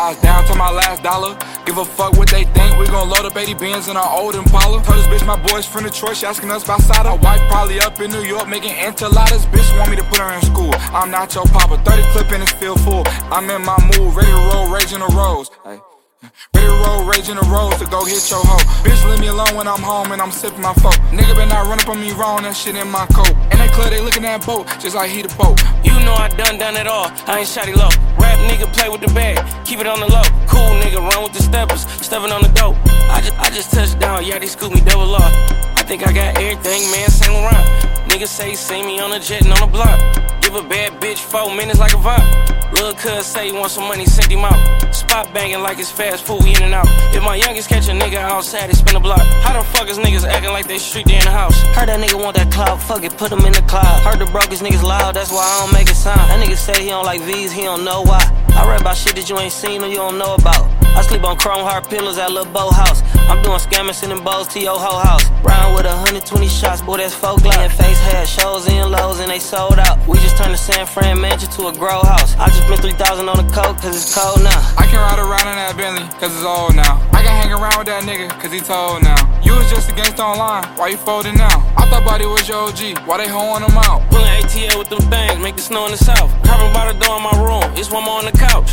ties down to my last dollar. Give a fuck what they think, we gon' load up 80 Benz in our old Impala. Told this bitch my boy's from Detroit, she asking us about Sada. My wife probably up in New York making enchiladas. Bitch want me to put her in school, I'm not your papa. 30 clip in this field full, I'm in my mood, ready to roll, rage in the rose. Hey. Ready to roll, rage in the roads to go hit your hoe. Bitch leave me alone when I'm home and I'm sipping my folk. Nigga better not run up on me wrong, that shit in my coat. And they club, they looking at boat, just like he the boat. You know I done it all, I ain't shotty low. Rap nigga play with the bag, keep it on the low. Cool nigga run with the steppers, stepping on the dope. I just touched down, yeah they scoop me double up. I think I got everything, man, Saint Laurent. Niggas say see me on the jet and on the block. Give a bad bitch 4 minutes like a vine. Lil' cuz say he want some money, send him out. Spot banging like it's fast food, we in and out. If my youngest catch a nigga outside, he spin a block. How the fuck is niggas acting like they street there in the house? Heard that nigga want that clout, fuck it, put him in the cloud. Heard the brokest niggas loud, that's why I don't make a sound. That nigga say he don't like V's, he don't know why. I read about shit that you ain't seen or you don't know about. I sleep on chrome hard pillows at Lil' Bo house. I'm doing scamming, sending bows to your whole house. Round with 120 shots, boy, that's 4 Glock. And face had shows in lows and they sold out. We just turned the San Fran mansion to a grow house. I just spent 3,000 on the coke cause it's cold now. I can ride around in that Bentley cause it's old now. I can hang around with that nigga cause he told now. You was just a gangsta online, why you folding now? I thought Buddy was your OG, why they hoeing him out? Pulling ATL with them things, make it snow in the south. Dropping by the door in my room, it's one more on the couch.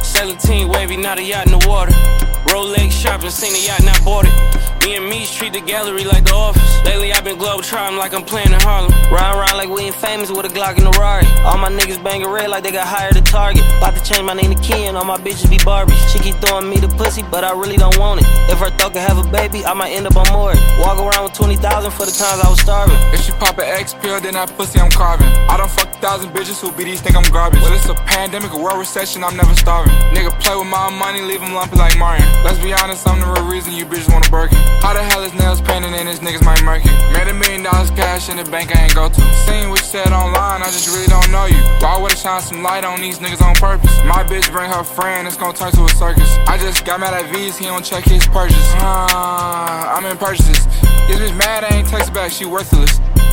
17 wavy, not a yacht in the water. Rolex shopping, seen the yacht, not bought it. Me and me treat the gallery like the office. Lately I've been globe-trotting like I'm playing in Harlem. Ride around like we ain't famous with a Glock and a Rari. All my niggas banging red like they got hired at Target. About to change my name to Ken, all my bitches be Barbies. She keep throwing me the pussy, but I really don't want it. If her thought could have a baby, I might end up on more. Walk around with 20,000 for the times I was starving. If she pop an X pill, then that pussy I'm carving. I done fuck 1,000 bitches who BDs think I'm garbage. Well, it's a pandemic, a world recession, I'm never starving. Nigga play with my money, leave him lumpy like Martin. Let's be honest, I'm the real reason you bitches want a Birkin. How the hell is nails painted and these niggas might murk it? Made $1 million cash in the bank I ain't go to. Seen what you said online, I just really don't know you. Why would I shine some light on these niggas on purpose? My bitch bring her friend, it's gon' turn to a circus. I just got mad at V's, he don't check his purchase. I'm in purchases. This bitch mad, I ain't text back, she worthless.